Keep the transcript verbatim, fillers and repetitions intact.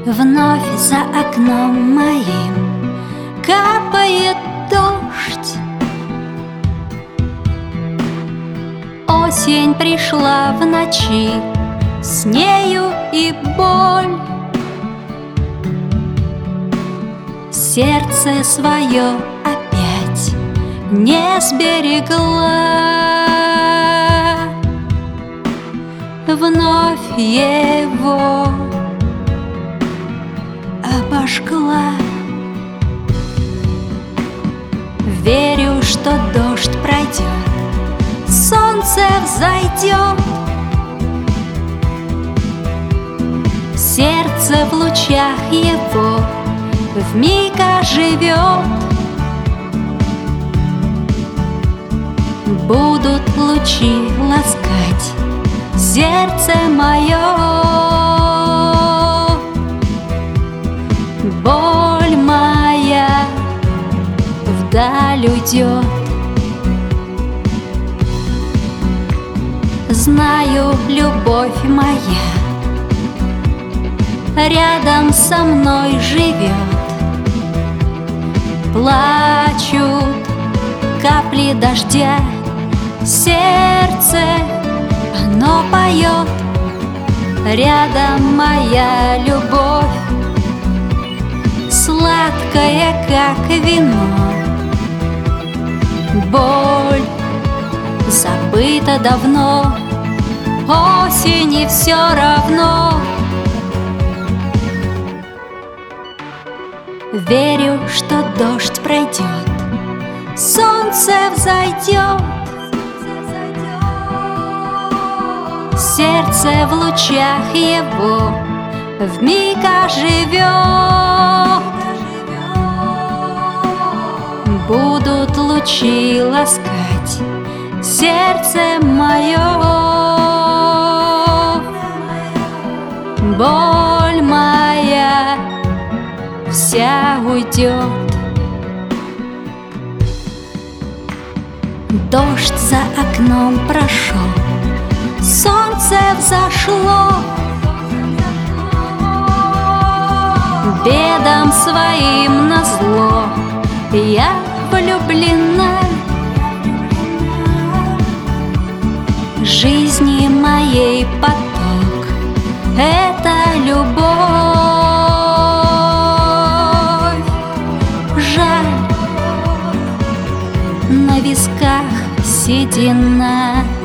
Вновь за окном моим капает дождь. Осень пришла в ночи, с нею и боль. Сердце свое опять не сберегла, вновь его обожгла. Верю, что дождь пройдет, солнце взойдет, сердце в лучах его вмиг оживет. Будут лучи ласкать сердце мое, боль моя вдаль уйдет. Знаю, любовь моя рядом со мной живет. Плачут капли дождя, сердце оно поет. Рядом моя любовь, сладкая, как вино. Боль забыта давно, осени все равно. Верю, что дождь пройдет, солнце взойдет, сердце в лучах его вмиг оживет. Будут лучи ласкать сердце мое, боль моя вся уйдет. Дождь за окном прошел, солнце взошло. Бедам своим назло я влюблена. Жизни моей поток — это любовь. Жаль, на висках седина.